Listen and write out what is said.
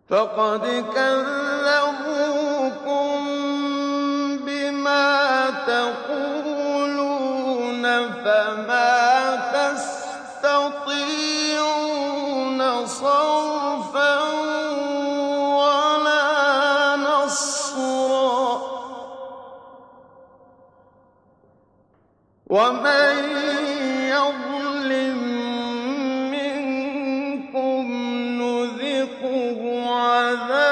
فَقَدْ كَذَّبُوكُم بِمَا تَقُولُونَ فَمَا تَسْتَطِيعُونَ صَرْفًا وَلَا نَصْرًا ۚ وَمَن يَظْلِم مِّنكُمْ نُذِقْهُ عَذَابًا